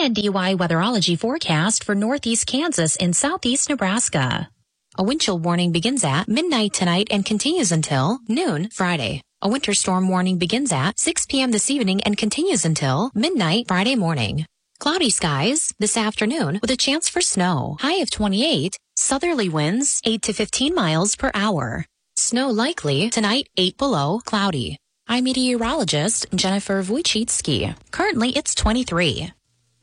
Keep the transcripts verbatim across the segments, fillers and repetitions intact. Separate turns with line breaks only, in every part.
and D Y weatherology forecast for northeast Kansas and southeast Nebraska. A wind chill warning begins at midnight tonight and continues until noon Friday. A winter storm warning begins at six p.m. this evening and continues until midnight Friday morning. Cloudy skies this afternoon with a chance for snow. High of twenty-eight. Southerly winds eight to fifteen miles per hour. Snow likely tonight, eight below, cloudy. I'm meteorologist Jennifer Wojcicki. Currently, it's twenty-three.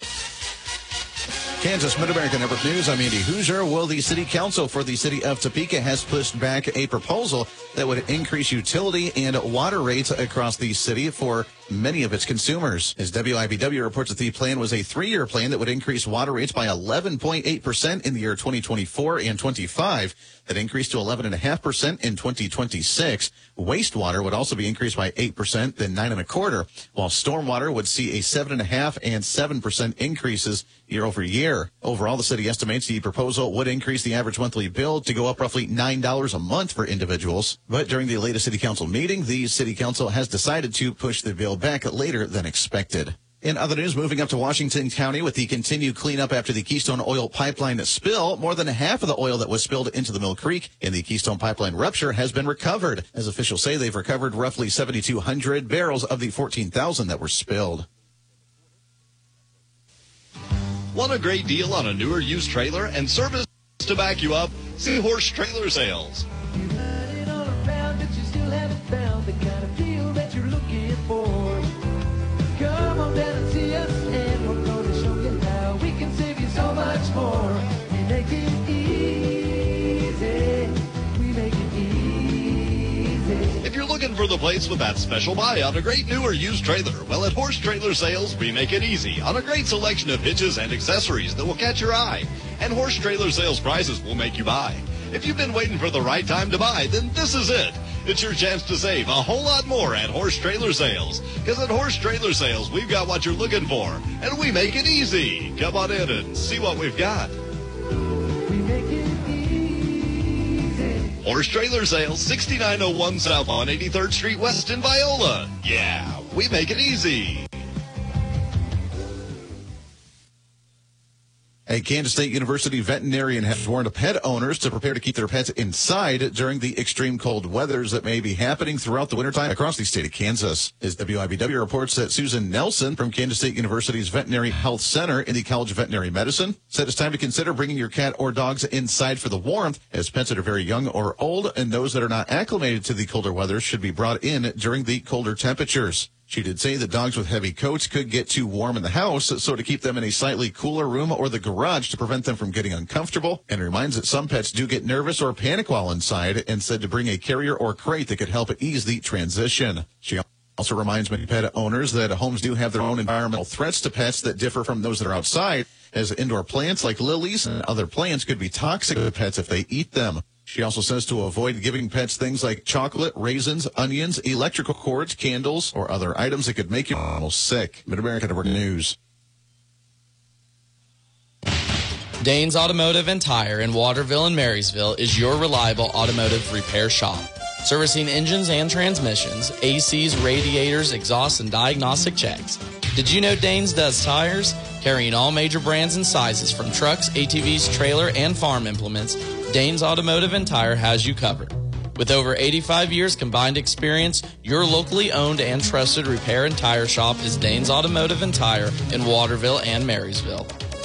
Kansas Mid-America Network News, I'm Andy Hoosier. Well, the City Council for the City of Topeka has pushed back a proposal that would increase utility and water rates across the city for many of its consumers. As W I B W reports that the plan was a three-year plan that would increase water rates by eleven point eight percent in the year twenty twenty-four and twenty-five. That increased to eleven point five percent in twenty twenty-six. Wastewater would also be increased by eight percent, then nine and a quarter, while stormwater would see a seven and a half and seven percent increases year over year. Overall, the city estimates the proposal would increase the average monthly bill to go up roughly nine dollars a month for individuals. But during the latest city council meeting, the city council has decided to push the bill back later than expected. In other news, moving up to Washington County with the continued cleanup after the Keystone Oil Pipeline spill, more than half of the oil that was spilled into the Mill Creek in the Keystone Pipeline rupture has been recovered. As officials say, they've recovered roughly seven thousand two hundred barrels of the fourteen thousand that were spilled.
Want a great deal on a newer used trailer and service to back you up? See Horse Trailer Sales.
You've had it all around, but you still haven't found the kind of deal that you're looking for. Come on down and see us, and we're going to show you how we can save you so much more. We make it easy. We make it easy.
If you're looking for the place with that special buy on a great new or used trailer, well, at Horse Trailer Sales, we make it easy on a great selection of hitches and accessories that will catch your eye. And Horse Trailer Sales prices will make you buy. If you've been waiting for the right time to buy, then this is it. It's your chance to save a whole lot more at Horse Trailer Sales. Because at Horse Trailer Sales, we've got what you're looking for, and we make it easy. Come on in and see what we've got.
We make it easy.
Horse Trailer Sales, sixty-nine oh one South on eighty-third Street West in Viola. Yeah, we make it easy.
A Kansas State University veterinarian has warned pet owners to prepare to keep their pets inside during the extreme cold weathers that may be happening throughout the wintertime across the state of Kansas. As W I B W reports that Susan Nelson from Kansas State University's Veterinary Health Center in the College of Veterinary Medicine said it's time to consider bringing your cat or dogs inside for the warmth, as pets that are very young or old and those that are not acclimated to the colder weather should be brought in during the colder temperatures. She did say that dogs with heavy coats could get too warm in the house, so to keep them in a slightly cooler room or the garage to prevent them from getting uncomfortable, and reminds that some pets do get nervous or panic while inside, and said to bring a carrier or crate that could help ease the transition. She also reminds many pet owners that homes do have their own environmental threats to pets that differ from those that are outside, as indoor plants like lilies and other plants could be toxic to pets if they eat them. She also says to avoid giving pets things like chocolate, raisins, onions, electrical cords, candles, or other items that could make you almost sick. Mid-America Network News.
Danes Automotive and Tire in Waterville and Marysville is your reliable automotive repair shop. Servicing engines and transmissions, A Cs, radiators, exhausts, and diagnostic checks. Did you know Danes does tires? Carrying all major brands and sizes from trucks, A T Vs, trailer, and farm implements, Danes Automotive and Tire has you covered. With over eighty-five years combined experience, your locally owned and trusted repair and tire shop is Danes Automotive and Tire in Waterville and Marysville.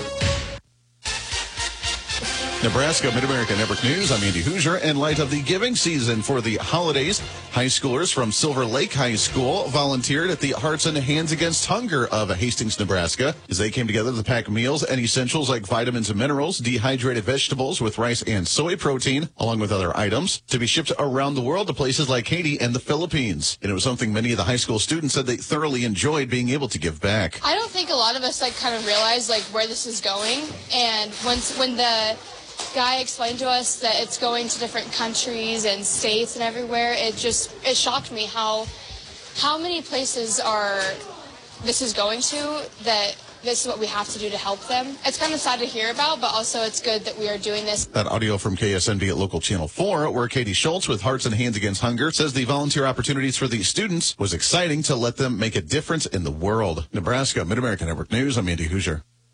Nebraska Mid-America Network News. I'm Andy Hoosier. In light of the giving season for the holidays, high schoolers from Silver Lake High School volunteered at the Hearts and Hands Against Hunger of Hastings, Nebraska, as they came together to pack meals and essentials like vitamins and minerals, dehydrated vegetables with rice and soy protein, along with other items, to be shipped around the world to places like Haiti and the Philippines. And it was something many of the high school students said they thoroughly enjoyed being able to give back.
I don't think a lot of us like kind of realize like where this is going, and once when the guy explained to us that it's going to different countries and states and everywhere, it just it shocked me how how many places are this is going to, that this is what we have to do to help them. It's kind of sad to hear about, but also it's good that we are doing this.
That audio from K S N B at Local Channel four, where Katie Schultz with Hearts and Hands Against Hunger says the volunteer opportunities for these students was exciting to let them make a difference in the world. Nebraska Mid-America Network News, I'm Andy Hoosier.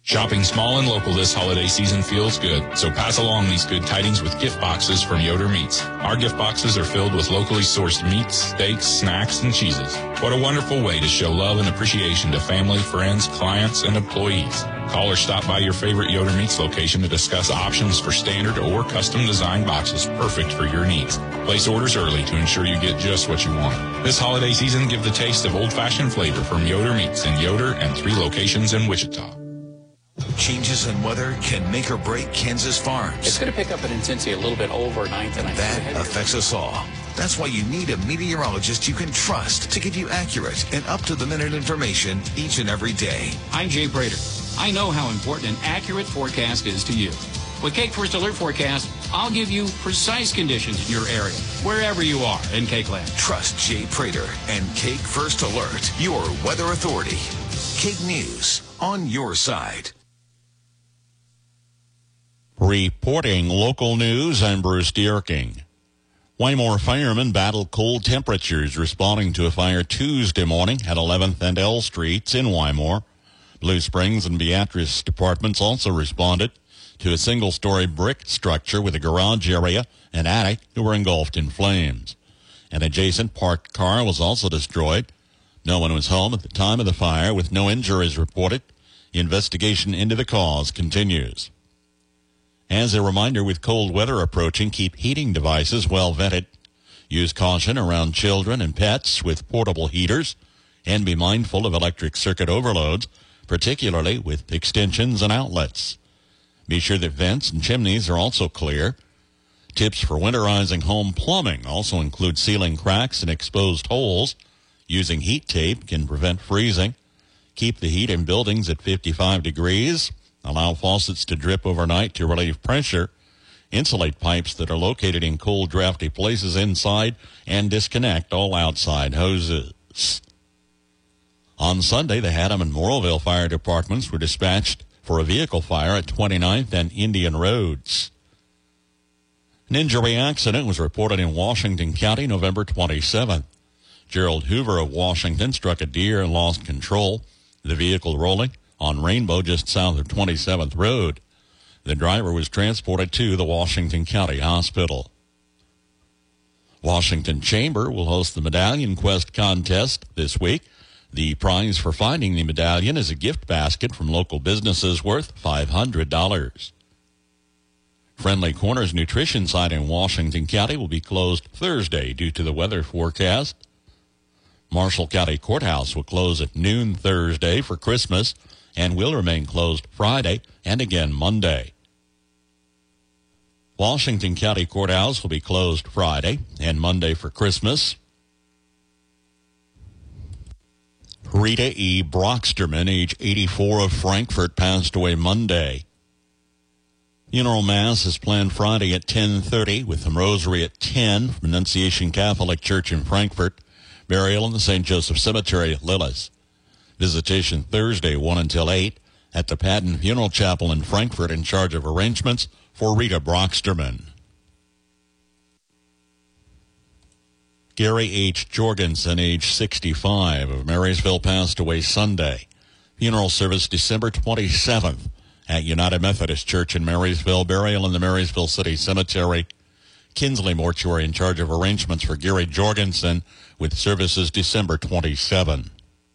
Shopping small and local this holiday season feels good, so pass along these good tidings with gift boxes from Yoder Meats. Our gift boxes are filled with locally sourced meats, steaks, snacks, and cheeses. What a wonderful way to show love and appreciation to family, friends, clients, and employees. Call or stop by your favorite Yoder Meats location to discuss options for standard or custom designed boxes perfect for your needs. Place orders early to ensure you get just what you want. This holiday season, give the taste of old-fashioned flavor from Yoder Meats in Yoder and three locations in Wichita.
Changes in weather can make or break Kansas farms.
It's going to pick up in intensity a little bit overnight tonight.
That affects us all. That's why you need a meteorologist you can trust to give you accurate and up-to-the-minute information each and every day.
I'm Jay Prater. I know how important an accurate forecast is to you. With Cake First Alert Forecast, I'll give you precise conditions in your area, wherever you are in Cake Land.
Trust Jay Prater and Cake First Alert, your weather authority. Cake News, on your side.
Reporting local news, I'm Bruce Dierking. Wymore firemen battled cold temperatures responding to a fire Tuesday morning at eleventh and L Streets in Wymore. Blue Springs and Beatrice departments also responded to a single-story brick structure with a garage area and attic that were engulfed in flames. An adjacent parked car was also destroyed. No one was home at the time of the fire, with no injuries reported. The investigation into the cause continues. As a reminder, with cold weather approaching, keep heating devices well vented. Use caution around children and pets with portable heaters, and be mindful of electric circuit overloads, particularly with extensions and outlets. Be sure that vents and chimneys are also clear. Tips for winterizing home plumbing also include sealing cracks and exposed holes. Using heat tape can prevent freezing. Keep the heat in buildings at fifty-five degrees. Allow faucets to drip overnight to relieve pressure. Insulate pipes that are located in cold, drafty places inside, and disconnect all outside hoses. On Sunday, the Haddam and Morrowville fire departments were dispatched for a vehicle fire at twenty-ninth and Indian Roads. An injury accident was reported in Washington County November twenty-seventh. Gerald Hoover of Washington struck a deer and lost control. The vehicle rolling on Rainbow just south of twenty-seventh Road. The driver was transported to the Washington County Hospital. Washington Chamber will host the Medallion Quest contest this week. The prize for finding the medallion is a gift basket from local businesses worth five hundred dollars. Friendly Corners Nutrition site in Washington County will be closed Thursday due to the weather forecast. Marshall County Courthouse will close at noon Thursday for Christmas and will remain closed Friday and again Monday. Washington County Courthouse will be closed Friday and Monday for Christmas. Rita E. Brocksterman, age eighty-four, of Frankfort, passed away Monday. Funeral Mass is planned Friday at ten thirty with the Rosary at ten from Annunciation Catholic Church in Frankfort. Burial in the Saint Joseph Cemetery at Lillis. Visitation Thursday, one until eight, at the Patton Funeral Chapel in Frankfort, in charge of arrangements for Rita Brocksterman. Gary H. Jorgensen, age sixty-five, of Marysville, passed away Sunday. Funeral service December twenty-seventh at United Methodist Church in Marysville. Burial in the Marysville City Cemetery. Kinsley Mortuary in charge of arrangements for Gary Jorgensen, with services December twenty-seventh.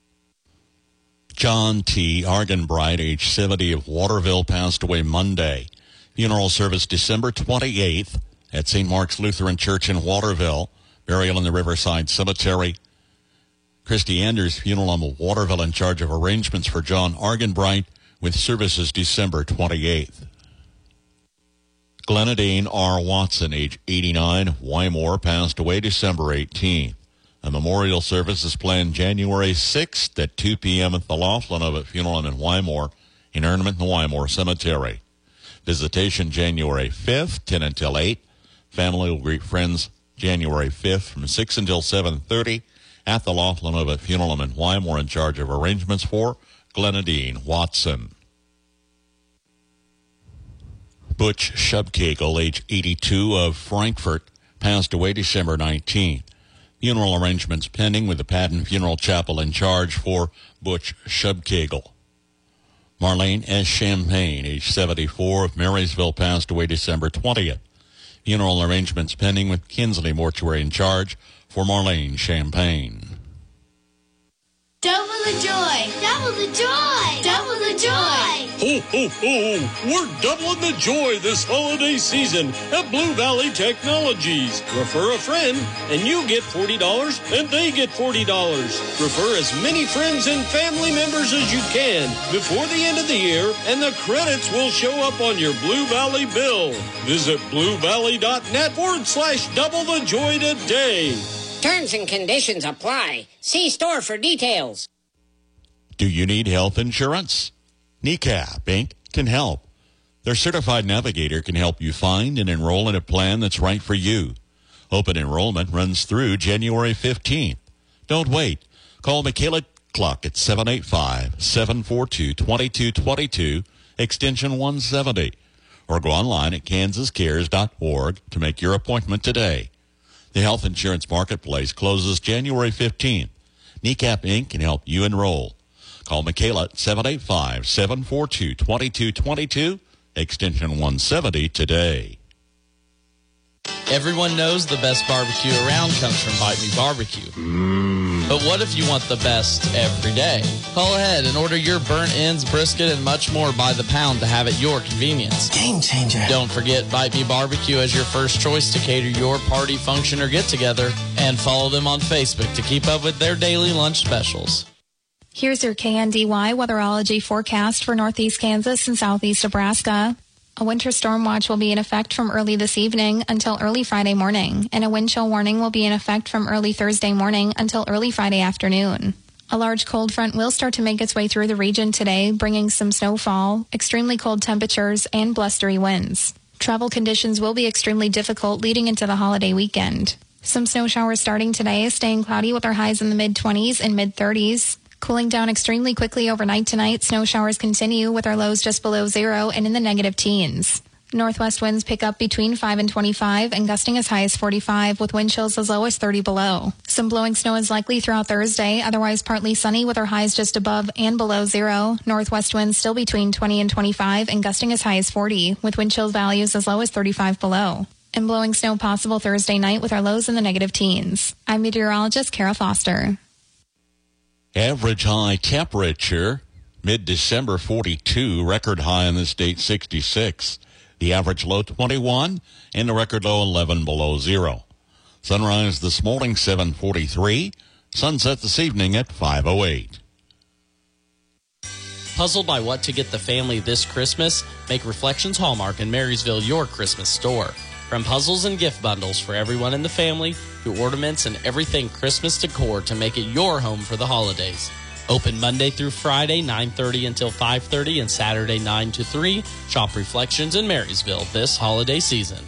John T. Argenbright, age seventy, of Waterville, passed away Monday. Funeral service December twenty-eighth at Saint Mark's Lutheran Church in Waterville. Burial in the Riverside Cemetery. Christy Anders Funeral Home of Waterville in charge of arrangements for John Argenbright, with services December twenty-eighth. Glenadine R. Watson, age eighty-nine, of Wymore, passed away December eighteenth. A memorial service is planned January sixth at two p.m. at the Laughlin of it Funeral Home in Wymore, interment in the Wymore Cemetery. Visitation January fifth, ten until eight. Family will greet friends January fifth from six until seven thirty at the Laughlin of it Funeral Home in Wymore, in charge of arrangements for Glenadine Watson. Butch Shubkagel, age eighty-two, of Frankfort, passed away December nineteenth. Funeral arrangements pending with the Patton Funeral Chapel in charge for Butch Shubkagel. Marlene S. Champagne, age seventy-four, of Marysville, passed away December twentieth. Funeral arrangements pending with Kinsley Mortuary in charge for Marlene Champagne.
Double the joy! Double the joy! Double the joy!
Ho, ho, ho! We're doubling the joy this holiday season at Blue Valley Technologies. Refer a friend, and you get forty dollars, and they get forty dollars. Refer as many friends and family members as you can before the end of the year, and the credits will show up on your Blue Valley bill. Visit bluevalley.net forward slash double the joy today.
Terms and conditions apply. See store for details.
Do you need health insurance? N E C A P, Incorporated can help. Their certified navigator can help you find and enroll in a plan that's right for you. Open enrollment runs through January fifteenth. Don't wait. Call Michaela Cluck at seven eight five, seven four two, two two two two, extension one seventy, or go online at kansas cares dot org to make your appointment today. The health insurance marketplace closes January fifteenth. N E C A P, Incorporated can help you enroll. Call Michaela at seven eight five, seven four two, two two two two, extension one seventy today.
Everyone knows the best barbecue around comes from Bite Me Barbecue. Mm. But what if you want the best every day? Call ahead and order your burnt ends, brisket, and much more by the pound to have at your convenience.
Game changer.
Don't forget Bite Me Barbecue as your first choice to cater your party, function, or get-together. And follow them on Facebook to keep up with their daily lunch specials.
Here's your K N D Y weatherology forecast for northeast Kansas and southeast Nebraska. A winter storm watch will be in effect from early this evening until early Friday morning, and a wind chill warning will be in effect from early Thursday morning until early Friday afternoon. A large cold front will start to make its way through the region today, bringing some snowfall, extremely cold temperatures, and blustery winds. Travel conditions will be extremely difficult leading into the holiday weekend. Some snow showers starting today, staying cloudy with our highs in the mid-twenties and mid-thirties. Cooling down extremely quickly overnight tonight, snow showers continue with our lows just below zero and in the negative teens. Northwest winds pick up between five and twenty-five and gusting as high as forty-five with wind chills as low as thirty below. Some blowing snow is likely throughout Thursday, otherwise partly sunny with our highs just above and below zero. Northwest winds still between twenty and twenty-five and gusting as high as forty with wind chill values as low as thirty-five below. And blowing snow possible Thursday night with our lows in the negative teens. I'm meteorologist Kara Foster.
Average high temperature, mid-December forty-two, record high in the state sixty-six. The average low twenty-one, and the record low eleven below zero. Sunrise this morning seven forty-three, sunset this evening at five oh eight.
Puzzled by what to get the family this Christmas? Make Reflections Hallmark in Marysville your Christmas store. From puzzles and gift bundles for everyone in the family to ornaments and everything Christmas decor to make it your home for the holidays. Open Monday through Friday, nine thirty until five thirty, and Saturday, nine to three. Shop Reflections in Marysville this holiday season.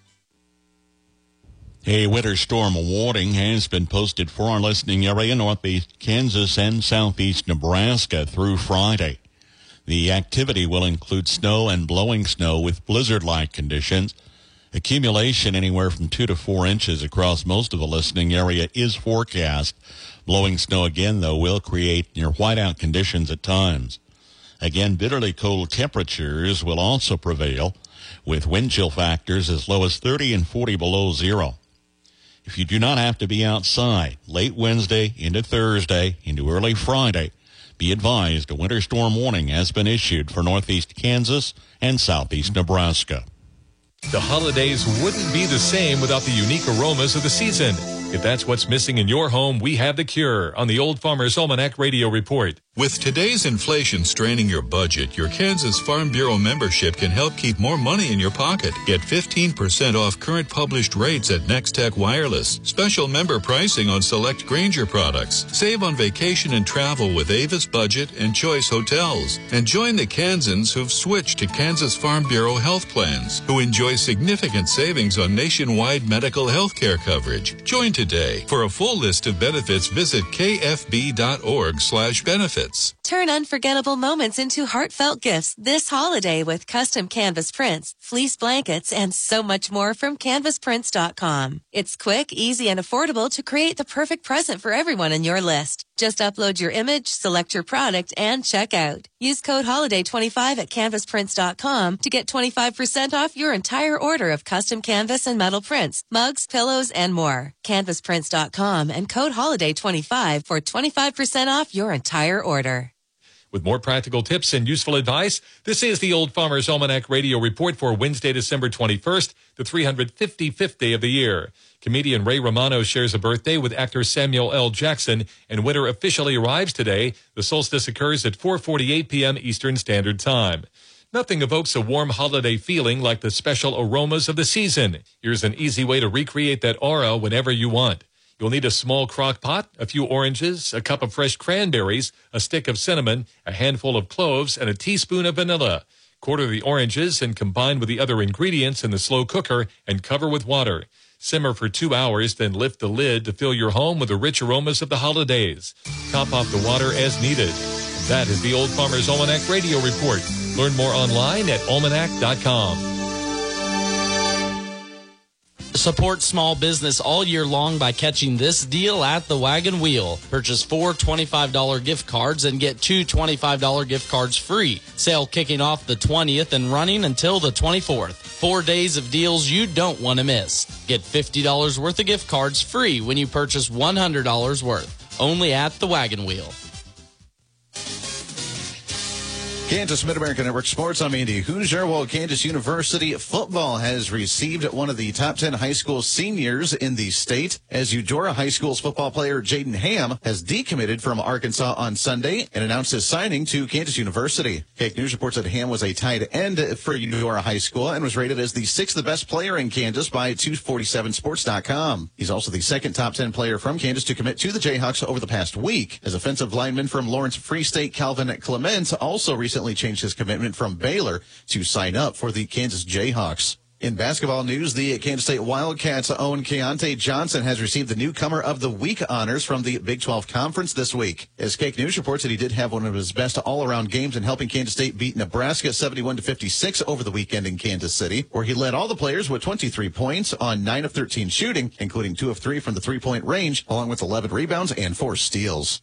A winter storm warning has been posted for our listening area, northeast Kansas and southeast Nebraska through Friday. The activity will include snow and blowing snow with blizzard-like conditions. Accumulation anywhere from two to four inches across most of the listening area is forecast. Blowing snow again, though, will create near whiteout conditions at times. Again, bitterly cold temperatures will also prevail, with wind chill factors as low as thirty and forty below zero. If you do not have to be outside late Wednesday into Thursday into early Friday, be advised a winter storm warning has been issued for northeast Kansas and southeast Nebraska.
The holidays wouldn't be the same without the unique aromas of the season. If that's what's missing in your home, we have the cure on the Old Farmer's Almanac Radio Report.
With today's inflation straining your budget, your Kansas Farm Bureau membership can help keep more money in your pocket. Get fifteen percent off current published rates at Nextech Wireless. Special member pricing on select Grainger products. Save on vacation and travel with Avis Budget and Choice Hotels. And join the Kansans who've switched to Kansas Farm Bureau health plans, who enjoy significant savings on nationwide medical health care coverage. Join today. For a full list of benefits, visit kfb.org slash benefits. benefits.
Turn unforgettable moments into heartfelt gifts this holiday with custom canvas prints, fleece blankets, and so much more from canvas prints dot com. It's quick, easy, and affordable to create the perfect present for everyone in your list. Just upload your image, select your product, and check out. Use code holiday twenty-five at canvas prints dot com to get twenty-five percent off your entire order of custom canvas and metal prints, mugs, pillows, and more. canvas prints dot com and code holiday twenty-five for twenty-five percent off your entire order.
With more practical tips and useful advice, this is the Old Farmer's Almanac Radio Report for Wednesday, December twenty-first, the three hundred fifty-fifth day of the year. Comedian Ray Romano shares a birthday with actor Samuel L. Jackson, and winter officially arrives today. The solstice occurs at four forty-eight p.m. Eastern Standard Time. Nothing evokes a warm holiday feeling like the special aromas of the season. Here's an easy way to recreate that aura whenever you want. You'll need a small crock pot, a few oranges, a cup of fresh cranberries, a stick of cinnamon, a handful of cloves, and a teaspoon of vanilla. Quarter the oranges and combine with the other ingredients in the slow cooker and cover with water. Simmer for two hours, then lift the lid to fill your home with the rich aromas of the holidays. Top off the water as needed. That is the Old Farmer's Almanac Radio Report. Learn more online at almanac dot com.
Support small business all year long by catching this deal at the Wagon Wheel. Purchase four twenty-five dollar gift cards and get two twenty-five dollar gift cards free. Sale kicking off the twentieth and running until the twenty-fourth. Four days of deals you don't want to miss. Get fifty dollars worth of gift cards free when you purchase one hundred dollars worth. Only at the Wagon Wheel.
Kansas Mid-America Network Sports. I'm Andy Hoosier. Well, Kansas University football has received one of the top ten high school seniors in the state, as Eudora High School's football player Jaden Ham has decommitted from Arkansas on Sunday and announced his signing to Kansas University. Cake News reports that Ham was a tight end for Eudora High School and was rated as the sixth best player in Kansas by two forty-seven sports dot com. He's also the second top ten player from Kansas to commit to the Jayhawks over the past week, as offensive lineman from Lawrence Free State Calvin Clement also recently changed his commitment from Baylor to sign up for the Kansas Jayhawks. In basketball news, the Kansas State Wildcats' own Keontae Johnson has received the Newcomer of the Week honors from the Big twelve Conference this week. As Cake News reports that he did have one of his best all-around games in helping Kansas State beat Nebraska seventy-one to fifty-six over the weekend in Kansas City, where he led all the players with twenty-three points on nine of thirteen shooting, including two of three from the three-point range, along with eleven rebounds and four steals.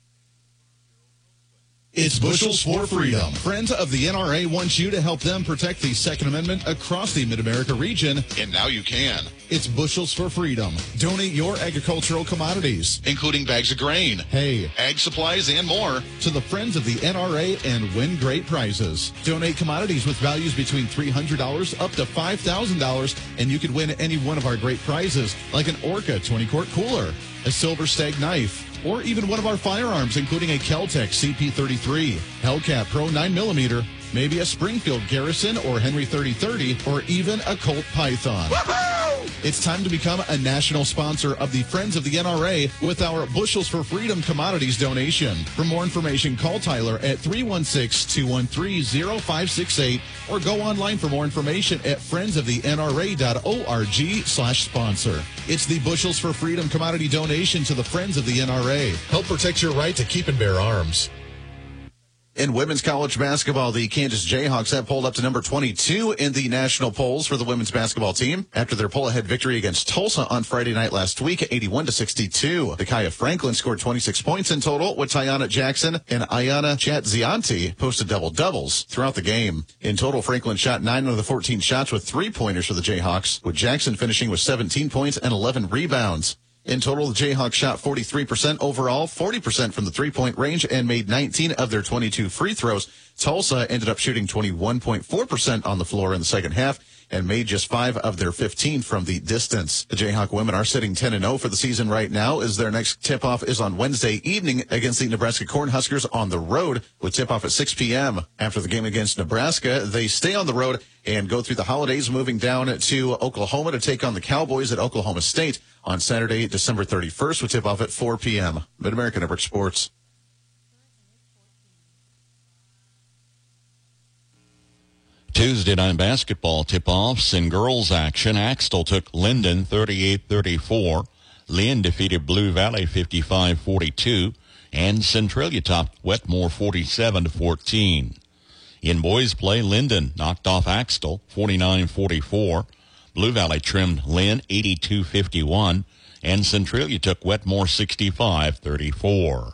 It's Bushels for Freedom. Friends of the N R A want you to help them protect the Second Amendment across the Mid-America region.
And now you can.
It's Bushels for Freedom. Donate your agricultural commodities,
including bags of grain,
hay,
ag supplies, and more,
to the Friends of the N R A and win great prizes. Donate commodities with values between three hundred dollars up to five thousand dollars, and you could win any one of our great prizes, like an Orca twenty-quart cooler, a Silver Stag knife, or even one of our firearms, including a Keltec C P thirty-three, Hellcat Pro nine millimeter, maybe a Springfield Garrison or Henry thirty thirty, or even a Colt Python. Woo-hoo! It's time to become a national sponsor of the Friends of the N R A with our Bushels for Freedom commodities donation. For more information, call Tyler at three one six, two one three, zero five six eight or go online for more information at friends of the N R A dot org slash sponsor. It's the Bushels for Freedom commodity donation to the Friends of the N R A. Help protect your right to keep and bear arms.
In women's college basketball, the Kansas Jayhawks have pulled up to number twenty-two in the national polls for the women's basketball team after their pull-ahead victory against Tulsa on Friday night last week at eighty-one to sixty-two. Nakaya Franklin scored twenty-six points in total, with Tiana Jackson and Ayana Chatzianti posted double-doubles throughout the game. In total, Franklin shot nine of the fourteen shots with three-pointers for the Jayhawks, with Jackson finishing with seventeen points and eleven rebounds. In total, the Jayhawks shot forty-three percent overall, forty percent from the three-point range, and made nineteen of their twenty-two free throws. Tulsa ended up shooting twenty-one point four percent on the floor in the second half and made just five of their fifteen from the distance. The Jayhawk women are sitting ten and oh for the season right now, as their next tip-off is on Wednesday evening against the Nebraska Cornhuskers on the road, with tip-off at six p.m. After the game against Nebraska, they stay on the road and go through the holidays, moving down to Oklahoma to take on the Cowboys at Oklahoma State on Saturday, December thirty-first, with tip-off at four p.m. Mid-America Network Sports.
Tuesday night basketball tip-offs in girls action. Axtell took Linden thirty-eight thirty-four. Lynn defeated Blue Valley fifty-five forty-two. and Centralia topped Wetmore forty-seven to fourteen. In boys play, Linden knocked off Axtell forty-nine forty-four. Blue Valley trimmed Lynn eighty-two fifty-one, and Centralia took Wetmore sixty-five thirty-four.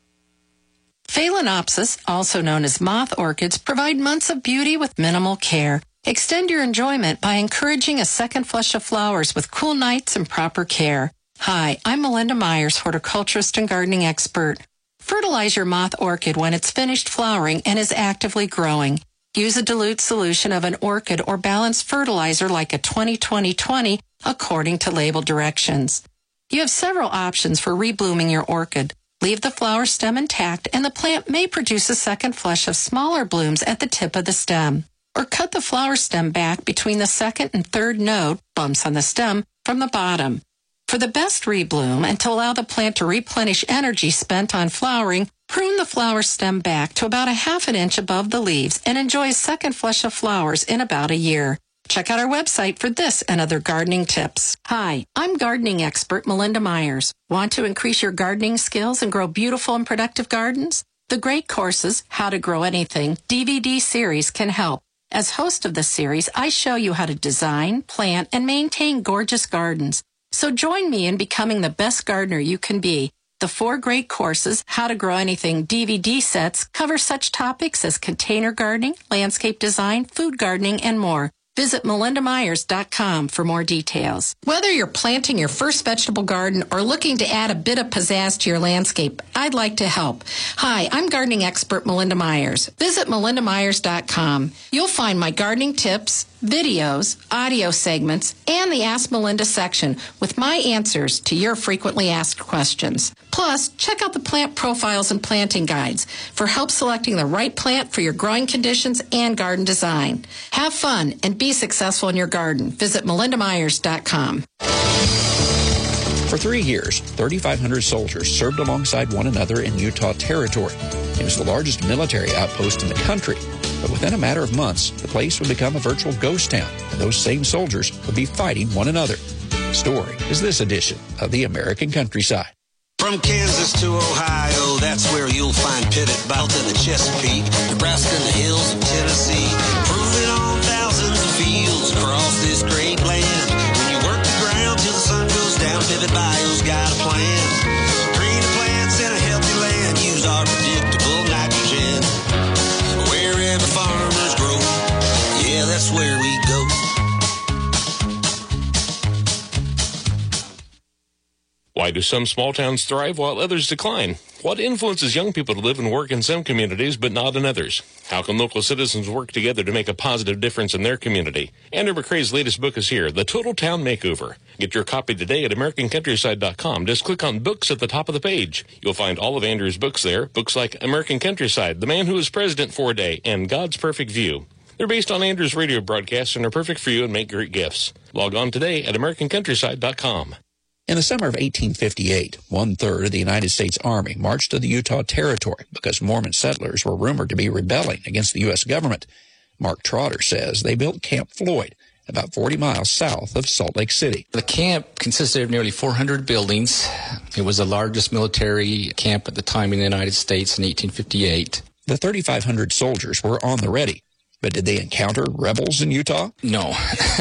Phalaenopsis, also known as moth orchids, provide months of beauty with minimal care. Extend your enjoyment by encouraging a second flush of flowers with cool nights and proper care. Hi, I'm Melinda Myers, horticulturist and gardening expert. Fertilize your moth orchid when it's finished flowering and is actively growing. Use a dilute solution of an orchid or balanced fertilizer like a twenty twenty twenty according to label directions. You have several options for reblooming your orchid. Leave the flower stem intact and the plant may produce a second flush of smaller blooms at the tip of the stem. Or cut the flower stem back between the second and third node, bumps on the stem, from the bottom. For the best rebloom and to allow the plant to replenish energy spent on flowering, prune the flower stem back to about a half an inch above the leaves and enjoy a second flush of flowers in about a year. Check out our website for this and other gardening tips. Hi, I'm gardening expert Melinda Myers. Want to increase your gardening skills and grow beautiful and productive gardens? The Great Courses, How to Grow Anything D V D series can help. As host of the series, I show you how to design, plant, and maintain gorgeous gardens. So join me in becoming the best gardener you can be. The four Great Courses, How to Grow Anything D V D sets cover such topics as container gardening, landscape design, food gardening, and more. Visit melinda myers dot com for more details. Whether you're planting your first vegetable garden or looking to add a bit of pizzazz to your landscape, I'd like to help. Hi, I'm gardening expert Melinda Myers. Visit melinda myers dot com. You'll find my gardening tips, videos, audio segments, and the Ask Melinda section with my answers to your frequently asked questions. Plus, check out the plant profiles and planting guides for help selecting the right plant for your growing conditions and garden design. Have fun and be successful in your garden. Visit melinda myers dot com.
For three years, thirty-five hundred soldiers served alongside one another in Utah Territory. It was the largest military outpost in the country. But within a matter of months, the place would become a virtual ghost town, and those same soldiers would be fighting one another. The story is this edition of the American Countryside.
From Kansas to Ohio, that's where you'll find Pettit, Belt of the Chesapeake, Nebraska and the hills of Tennessee, proving on thousands of fields across this great land. When you work the ground till the sun goes down, Pivot Bio's got a plan. Greener plants and a healthy land, use our predictable nitrogen. Wherever farmers grow, yeah, that's where we go.
Why do some small towns thrive while others decline? What influences young people to live and work in some communities but not in others? How can local citizens work together to make a positive difference in their community? Andrew McCrae's latest book is here, The Total Town Makeover. Get your copy today at american countryside dot com. Just click on Books at the top of the page. You'll find all of Andrew's books there. Books like American Countryside, The Man Who Was President for a Day, and God's Perfect View. They're based on Andrew's radio broadcasts and are perfect for you and make great gifts. Log on today at american countryside dot com.
In the summer of eighteen fifty-eight, one-third of the United States Army marched to the Utah Territory because Mormon settlers were rumored to be rebelling against the U S government. Mark Trotter says they built Camp Floyd, about forty miles south of Salt Lake City.
The camp consisted of nearly four hundred buildings. It was the largest military camp at the time in the United States in eighteen fifty-eight.
The thirty-five hundred soldiers were on the ready. But did they encounter rebels in Utah?
No.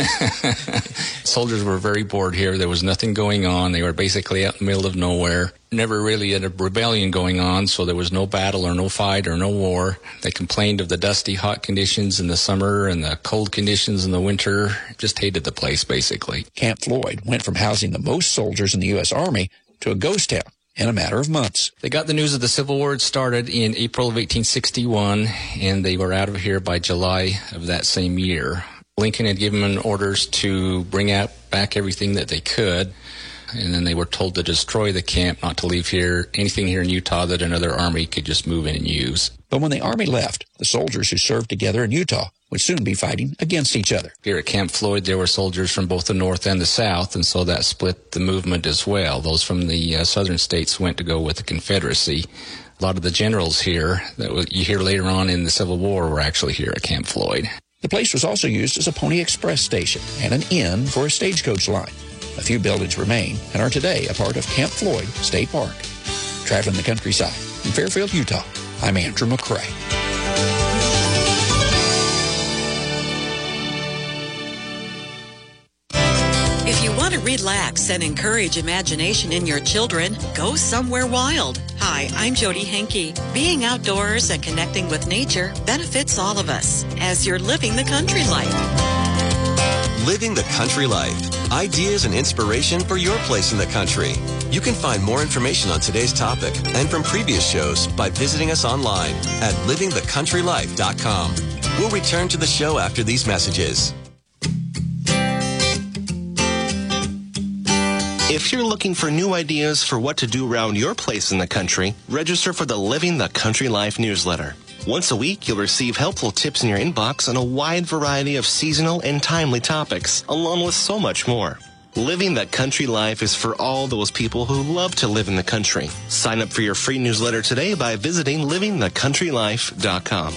Soldiers were very bored here. There was nothing going on. They were basically out in the middle of nowhere. Never really had a rebellion going on, so there was no battle or no fight or no war. They complained of the dusty, hot conditions in the summer and the cold conditions in the winter. Just hated the place, basically.
Camp Floyd went from housing the most soldiers in the U S Army to a ghost town in a matter of months.
They got the news of the Civil War started in April of eighteen sixty-one, and they were out of here by July of that same year. Lincoln had given them orders to bring out back everything that they could, and then they were told to destroy the camp, not to leave here anything here in Utah that another army could just move in and use.
But when the Army left, the soldiers who served together in Utah would soon be fighting against each other.
Here at Camp Floyd, there were soldiers from both the North and the South, and so that split the movement as well. Those from the uh, southern states went to go with the Confederacy. A lot of the generals here that you hear later on in the Civil War were actually here at Camp Floyd.
The place was also used as a Pony Express station and an inn for a stagecoach line. A few buildings remain and are today a part of Camp Floyd State Park. traveling the countryside. In Fairfield, Utah, I'm Andrew McCrae.
If you want to relax and encourage imagination in your children, go somewhere wild. Hi, I'm Jody Henke. Being outdoors and connecting with nature benefits all of us as you're living the country life.
Living the Country Life. Ideas and inspiration for your place in the country. You can find more information on today's topic and from previous shows by visiting us online at living the country life dot com. We'll return to the show after these messages.
If you're looking for new ideas for what to do around your place in the country, register for the Living the Country Life newsletter. Once a week, you'll receive helpful tips in your inbox on a wide variety of seasonal and timely topics, along with so much more. Living the Country Life is for all those people who love to live in the country. Sign up for your free newsletter today by visiting living the country life dot com.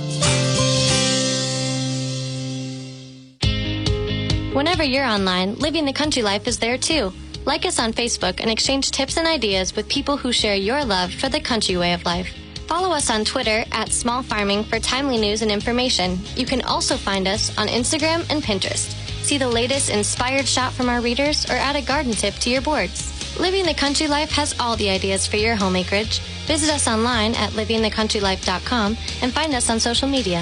Whenever you're online, Living the Country Life is there too. Like us on Facebook and exchange tips and ideas with people who share your love for the country way of life. Follow us on Twitter at Small Farming for timely news and information. You can also find us on Instagram and Pinterest. See the latest inspired shot from our readers or add a garden tip to your boards. Living the Country Life has all the ideas for your home acreage. Visit us online at living the country life dot com and find us on social media.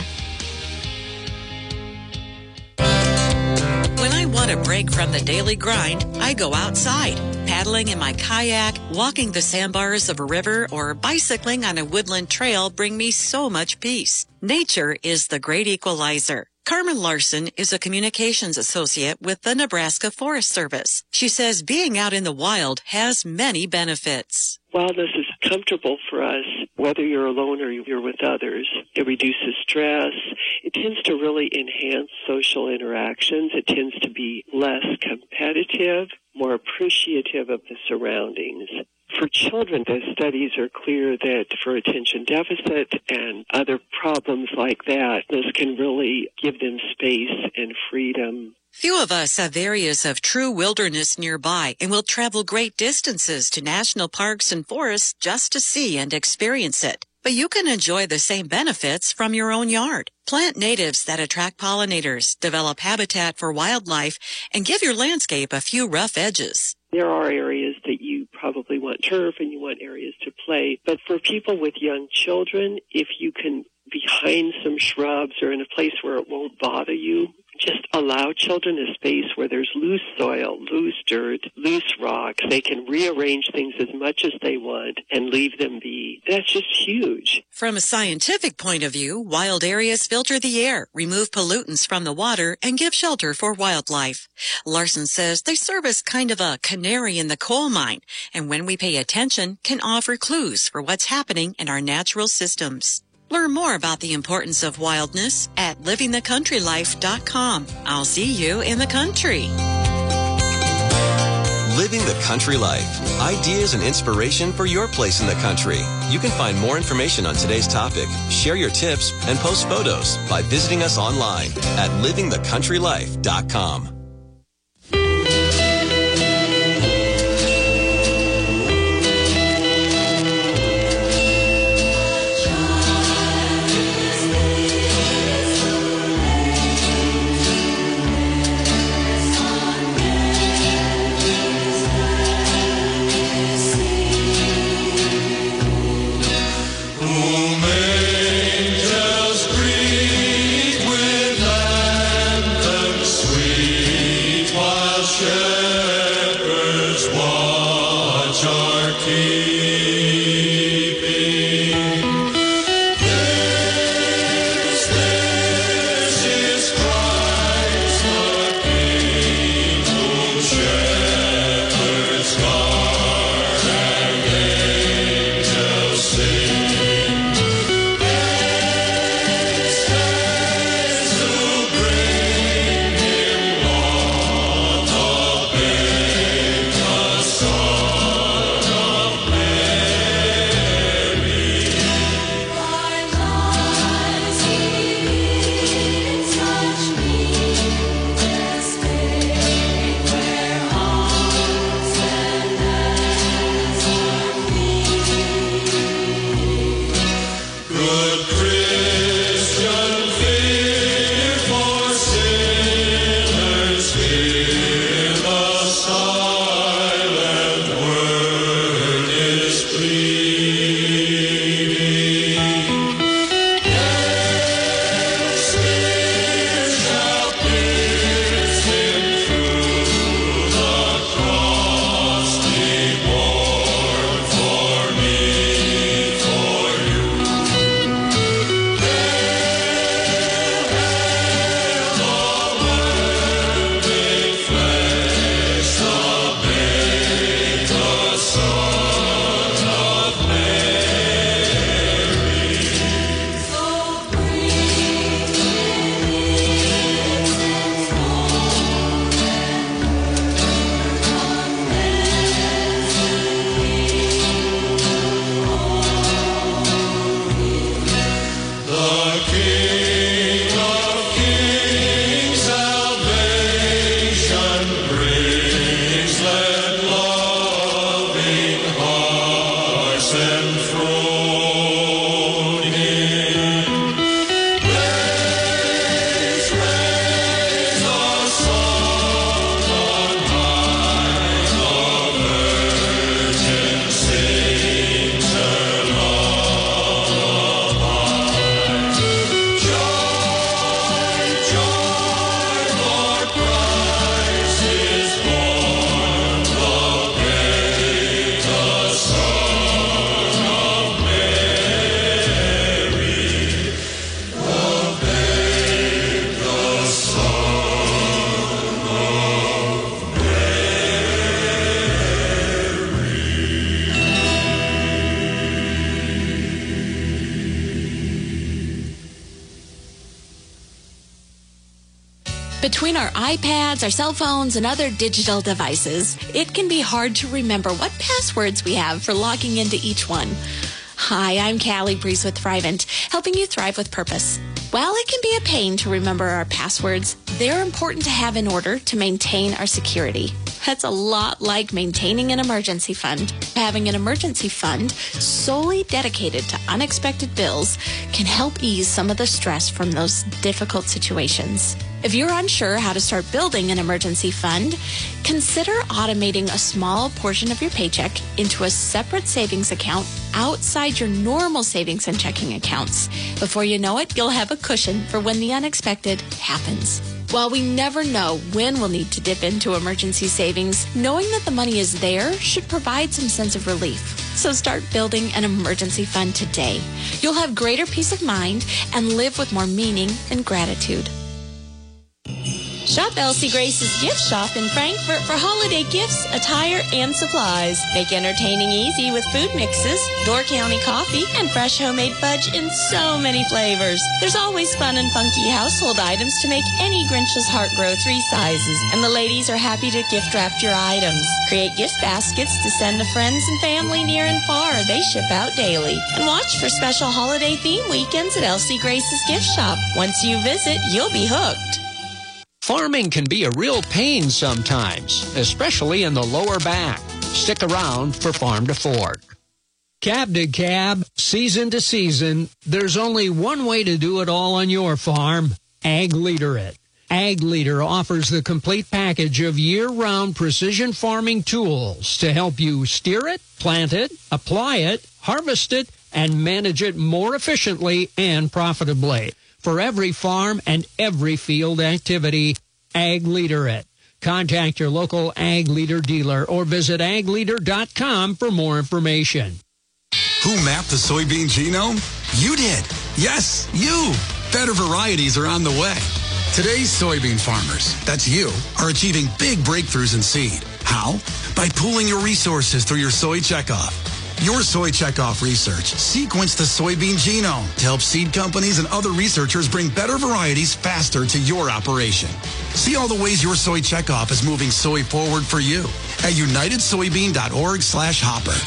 When I want a break from the daily grind, I go outside, paddling in my kayak, walking the sandbars of a river, or bicycling on a woodland trail bring me so much peace. Nature is the great equalizer. Carmen Larson is a communications associate with the Nebraska Forest Service. She says being out in the wild has many benefits.
Wildness is comfortable for us, whether you're alone or you're with others. It reduces stress. It tends to really enhance social interactions. It tends to be less competitive, more appreciative of the surroundings. For children, the studies are clear that for attention deficit and other problems like that, this can really give them space and freedom.
Few of us have areas of true wilderness nearby and will travel great distances to national parks and forests just to see and experience it. But you can enjoy the same benefits from your own yard. Plant natives that attract pollinators, develop habitat for wildlife, and give your landscape a few rough edges.
There are areas that you probably want turf and you want areas to play. But for people with young children, if you can behind some shrubs or in a place where it won't bother you, just allow children a space where there's loose soil, loose dirt, loose rocks. They can rearrange things as much as they want and leave them be. That's just huge.
From a scientific point of view, wild areas filter the air, remove pollutants from the water, and give shelter for wildlife. Larson says they serve as kind of a canary in the coal mine, and when we pay attention, can offer clues for what's happening in our natural systems. Learn more about the importance of wildness at living the country life dot com. I'll see you in the country.
Living the Country Life. Ideas and inspiration for your place in the country. You can find more information on today's topic, share your tips, and post photos by visiting us online at living the country life dot com.
Angels greet with anthems sweet.
Between our iPads, our cell phones, and other digital devices, it can be hard to remember what passwords we have for logging into each one. Hi, I'm Callie Breeze with Thrivent, helping you thrive with purpose. While it can be a pain to remember our passwords, they're important to have in order to maintain our security. That's a lot like maintaining an emergency fund. Having an emergency fund solely dedicated to unexpected bills can help ease some of the stress from those difficult situations. If you're unsure how to start building an emergency fund, consider automating a small portion of your paycheck into a separate savings account outside your normal savings and checking accounts. Before you know it, you'll have a cushion for when the unexpected happens. While we never know when we'll need to dip into emergency savings, knowing that the money is there should provide some sense of relief. So start building an emergency fund today. You'll have greater peace of mind and live with more meaning and gratitude. Shop Elsie Grace's gift shop in Frankfort for holiday gifts, attire, and supplies. Make entertaining easy with food mixes, Door County coffee, and fresh homemade fudge in so many flavors. There's always fun and funky household items to make any Grinch's heart grow three sizes, and the ladies are happy to gift wrap your items. Create gift baskets to send to friends and family near and far. They ship out daily. And watch for special holiday theme weekends at Elsie Grace's gift shop. Once you visit, you'll be hooked.
Farming can be a real pain sometimes, especially in the lower back. Stick around for Farm to Fork. Cab to cab, season to season, there's only one way to do it all on your farm. Ag Leader It. Ag Leader offers the complete package of year-round precision farming tools to help you steer it, plant it, apply it, harvest it, and manage it more efficiently and profitably. For every farm and every field activity, Ag Leader It. Contact your local Ag Leader dealer or visit ag leader dot com for more information.
Who mapped the soybean genome? You did. Yes, you. Better varieties are on the way. Today's soybean farmers, that's you, are achieving big breakthroughs in seed. How? By pooling your resources through your Soy Checkoff. Your Soy Checkoff research sequenced the soybean genome to help seed companies and other researchers bring better varieties faster to your operation. See all the ways your Soy Checkoff is moving soy forward for you at united soybean dot org slash hopper.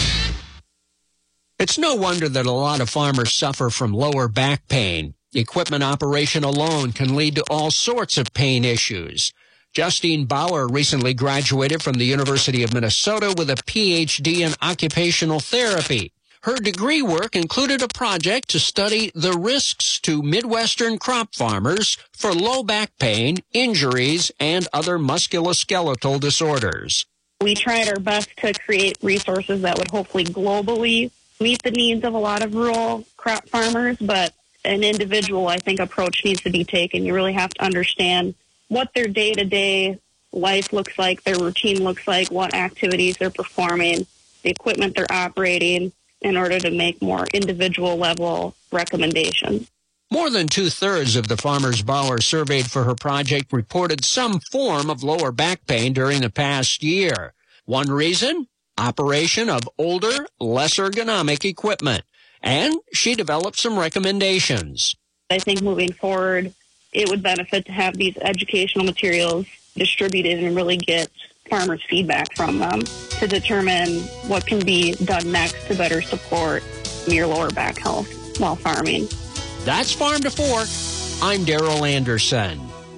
It's no wonder that a lot of farmers suffer from lower back pain. Equipment operation alone can lead to all sorts of pain issues. Justine Bauer recently graduated from the University of Minnesota with a P H D in occupational therapy. Her degree work included a project to study the risks to Midwestern crop farmers for low back pain, injuries, and other musculoskeletal disorders.
We tried our best to create resources that would hopefully globally meet the needs of a lot of rural crop farmers, but an individual, I think, approach needs to be taken. You really have to understand what their day-to-day life looks like, their routine looks like, what activities they're performing, the equipment they're operating, in order to make more individual-level recommendations.
More than two-thirds of the farmers Bauer surveyed for her project reported some form of lower back pain during the past year. One reason? Operation of older, less ergonomic equipment. And she developed some recommendations.
I think moving forward, it would benefit to have these educational materials distributed and really get farmers' feedback from them to determine what can be done next to better support your lower back health while farming.
That's Farm to Fork. I'm Daryl Anderson.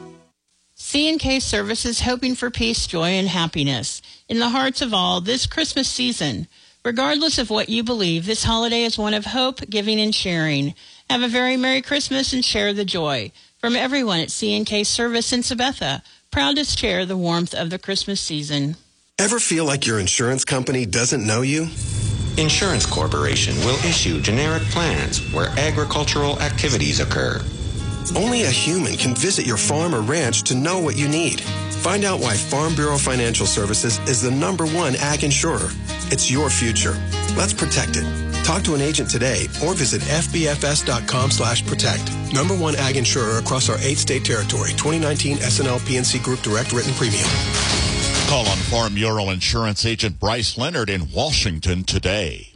C and K Services, hoping for peace, joy, and happiness in the hearts of all this Christmas season. Regardless of what you believe, this holiday is one of hope, giving, and sharing. Have a very Merry Christmas and share the joy. From everyone at C and K Service in Sabetha, proud to share the warmth of the Christmas season.
Ever feel like your insurance company doesn't know you?
Insurance Corporation will issue generic plans where agricultural activities occur.
Only a human can visit your farm or ranch to know what you need. Find out why Farm Bureau Financial Services is the number one ag insurer. It's your future. Let's protect it. Talk to an agent today or visit f b f s dot com slash protect. Number one ag insurer across our eight-state territory. twenty nineteen S N L P N C Group Direct Written Premium.
Call on Farm Bureau Insurance Agent Bryce Leonard in Washington today.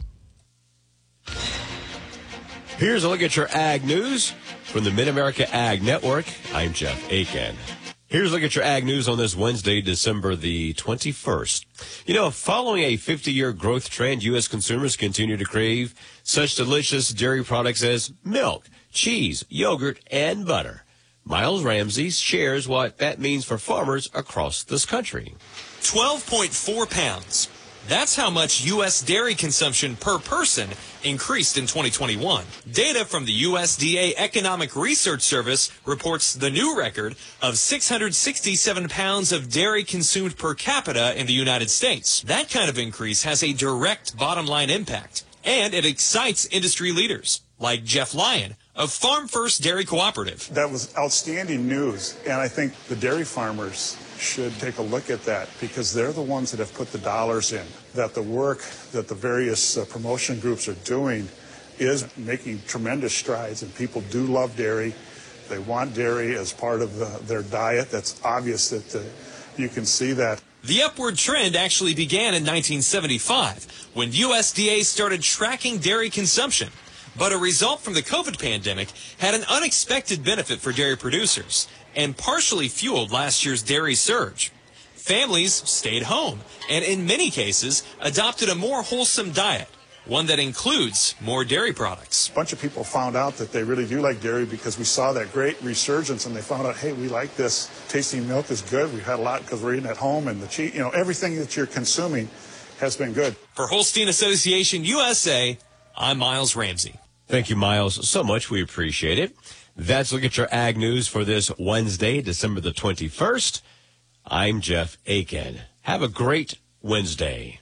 Here's a look at your ag news from the Mid-America Ag Network. I'm Jeff Aiken.
Here's a look at your ag news on this Wednesday, December the twenty-first. You know, following a fifty-year growth trend, U S consumers continue to crave such delicious dairy products as milk, cheese, yogurt, and butter. Miles Ramsey shares what that means for farmers across this country.
twelve point four pounds. That's how much U S dairy consumption per person increased in twenty twenty-one. Data from the U S D A Economic Research Service reports the new record of six hundred sixty-seven pounds of dairy consumed per capita in the United States. That kind of increase has a direct bottom line impact, and it excites industry leaders like Jeff Lyon of Farm First Dairy Cooperative.
That was outstanding news, and I think the dairy farmers should take a look at that because they're the ones that have put the dollars in, that the work that the various uh, promotion groups are doing is making tremendous strides, and people do love dairy. They want dairy as part of the, their diet. That's obvious that uh, you can see that.
The upward trend actually began in nineteen seventy-five when U S D A started tracking dairy consumption. But a result from the COVID pandemic had an unexpected benefit for dairy producers and partially fueled last year's dairy surge. Families stayed home and in many cases adopted a more wholesome diet, one that includes more dairy products.
A bunch of people found out that they really do like dairy because we saw that great resurgence, and they found out, hey, we like this. Tasting milk is good. We've had a lot because we're eating at home, and the cheese, you know, everything that you're consuming has been good.
For Holstein Association U S A, I'm Miles Ramsey.
Thank you, Miles, so much. We appreciate it. That's a look at your ag news for this Wednesday, December the twenty-first. I'm Jeff Aiken. Have a great Wednesday.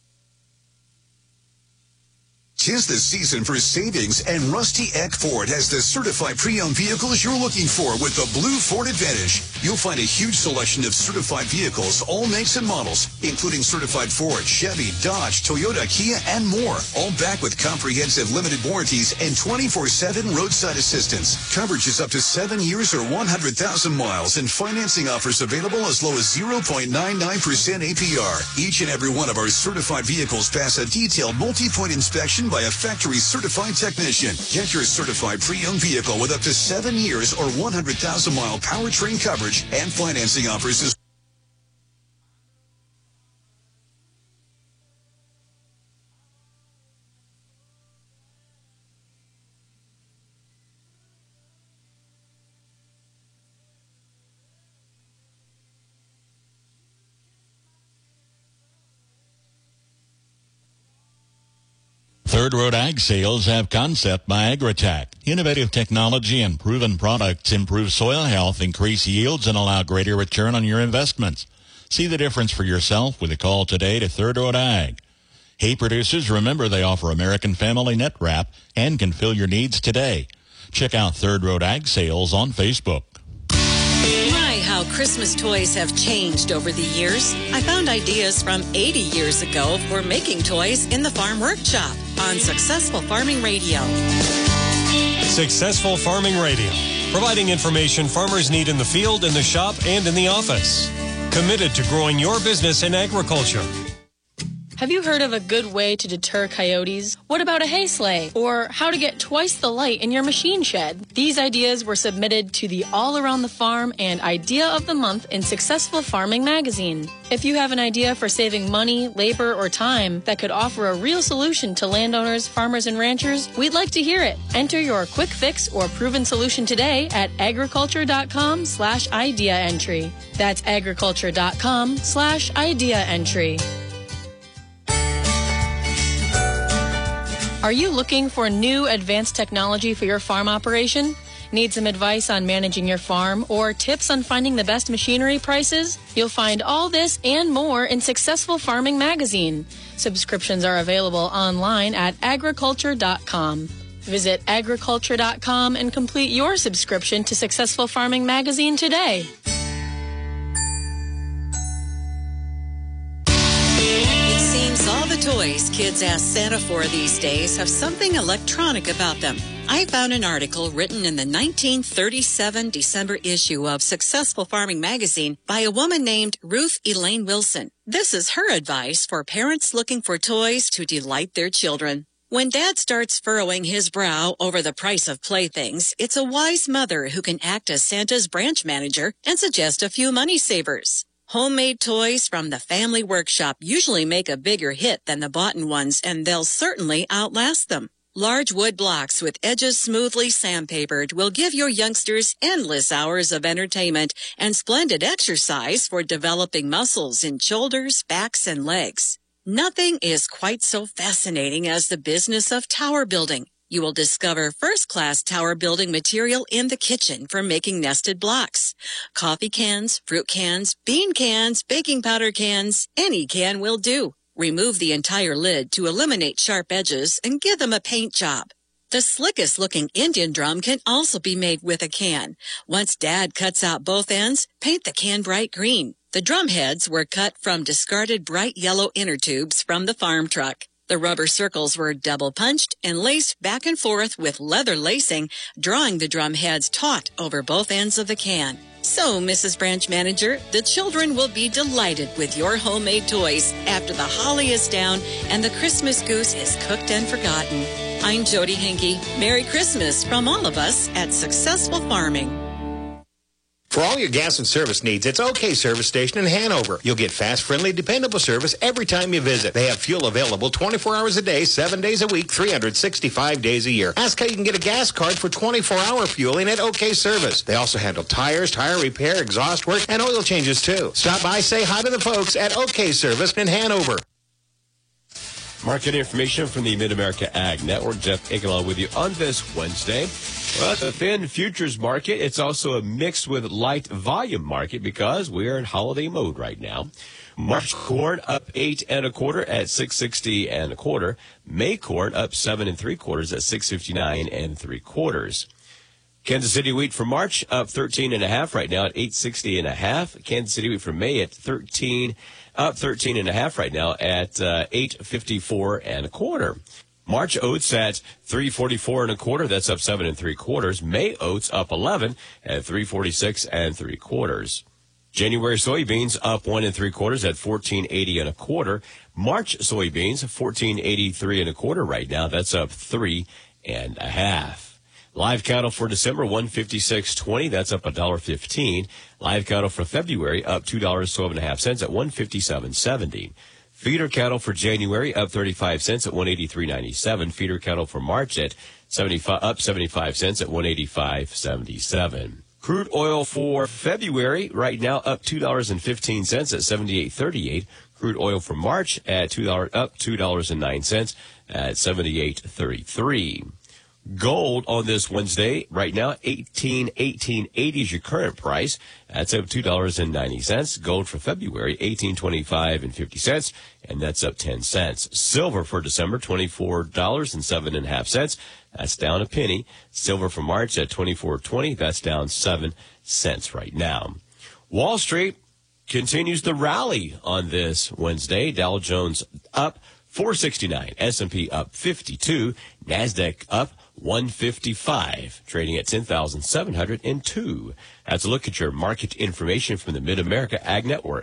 'Tis the season for savings, and Rusty Eck Ford has the certified pre-owned vehicles you're looking for with the Blue Ford Advantage. You'll find a huge selection of certified vehicles, all makes and models, including certified Ford, Chevy, Dodge, Toyota, Kia, and more. All backed with comprehensive limited warranties and twenty-four seven roadside assistance. Coverage is up to seven years or one hundred thousand miles, and financing offers available as low as zero point nine nine percent A P R. Each and every one of our certified vehicles pass a detailed multi-point inspection by a factory certified technician. Get your certified pre-owned vehicle with up to seven years or one hundred thousand mile powertrain coverage and financing offers as
Third Road Ag Sales have Concept by Agritech. Innovative technology and proven products improve soil health, increase yields, and allow greater return on your investments. See the difference for yourself with a call today to Third Road Ag. Hey producers, remember they offer American Family Net Wrap and can fill your needs today. Check out Third Road Ag Sales on Facebook.
My, how Christmas toys have changed over the years. I found ideas from eighty years ago for making toys in the Farm Workshop on Successful Farming Radio.
Successful Farming Radio, providing information farmers need in the field, in the shop, and in the office. Committed to growing your business in agriculture.
Have you heard of a good way to deter coyotes? What about a hay sleigh? Or how to get twice the light in your machine shed? These ideas were submitted to the All Around the Farm and Idea of the Month in Successful Farming magazine. If you have an idea for saving money, labor, or time that could offer a real solution to landowners, farmers, and ranchers, we'd like to hear it. Enter your quick fix or proven solution today at agriculture.com slash idea entry. That's agriculture.com slash idea entry. Are you looking for new advanced technology for your farm operation? Need some advice on managing your farm or tips on finding the best machinery prices? You'll find all this and more in Successful Farming magazine. Subscriptions are available online at agriculture dot com. Visit agriculture dot com and complete your subscription to Successful Farming magazine today.
All the toys kids ask Santa for these days have something electronic about them. I found an article written in the nineteen thirty-seven December issue of Successful Farming magazine by a woman named Ruth Elaine Wilson. This is her advice for parents looking for toys to delight their children. When Dad starts furrowing his brow over the price of playthings, it's a wise mother who can act as Santa's branch manager and suggest a few money savers. Homemade toys from the family workshop usually make a bigger hit than the boughten ones, and they'll certainly outlast them. Large wood blocks with edges smoothly sandpapered will give your youngsters endless hours of entertainment and splendid exercise for developing muscles in shoulders, backs, and legs. Nothing is quite so fascinating as the business of tower building. You will discover first-class tower building material in the kitchen for making nested blocks. Coffee cans, fruit cans, bean cans, baking powder cans, any can will do. Remove the entire lid to eliminate sharp edges and give them a paint job. The slickest-looking Indian drum can also be made with a can. Once Dad cuts out both ends, paint the can bright green. The drum heads were cut from discarded bright yellow inner tubes from the farm truck. The rubber circles were double punched and laced back and forth with leather lacing, drawing the drum heads taut over both ends of the can. So, Missus Branch Manager, the children will be delighted with your homemade toys after the holly is down and the Christmas goose is cooked and forgotten. I'm Jody Hinkey. Merry Christmas from all of us at Successful Farming.
For all your gas and service needs, it's OK Service Station in Hanover. You'll get fast, friendly, dependable service every time you visit. They have fuel available twenty-four hours a day, seven days a week, three hundred sixty-five days a year. Ask how you can get a gas card for twenty-four hour fueling at OK Service. They also handle tires, tire repair, exhaust work, and oil changes too. Stop by, say hi to the folks at OK Service in Hanover.
Market information from the Mid-America Ag Network. Jeff Aguilar with you on this Wednesday. Well, it's a thin futures market. It's also a mixed with light volume market because we're in holiday mode right now. March corn up eight and a quarter at six sixty and a quarter. May corn up seven and three quarters at six fifty-nine and three quarters. Kansas City wheat for March up thirteen and a half right now at eight sixty and a half. Kansas City wheat for May at thirteen, up thirteen and a half right now at uh, eight fifty-four and a quarter. March oats at three forty-four and a quarter. That's up seven and three quarters. May oats up eleven at three forty-six and three quarters. January soybeans up one and three quarters at fourteen eighty and a quarter. March soybeans fourteen eighty-three and a quarter right now. That's up three and a half. Live cattle for December one fifty-six twenty. That's up a dollar fifteen. Live cattle for February up two dollars twelve and a half cents at one fifty-seven seventy. Feeder cattle for January up thirty-five cents at one eighty-three ninety-seven. Feeder cattle for March at seventy-five up seventy-five cents at one eighty-five seventy-seven. Crude oil for February right now up two dollars and fifteen cents at seventy-eight thirty-eight. Crude oil for March at two dollars up two dollars and nine cents at seventy-eight thirty-three. Gold on this Wednesday right now eighteen eighteen eighty is your current price. That's up two dollars and ninety cents. Gold for February eighteen twenty-five and fifty cents, and that's up ten cents. Silver for December twenty-four dollars and seven and a half cents. That's down a penny. Silver for March at twenty-four twenty. That's down seven cents right now. Wall Street continues the rally on this Wednesday. Dow Jones up four sixty-nine. S and P up fifty-two. NASDAQ up one fifty-five, trading at ten thousand seven hundred two. That's a look at your market information from the Mid-America Ag Network.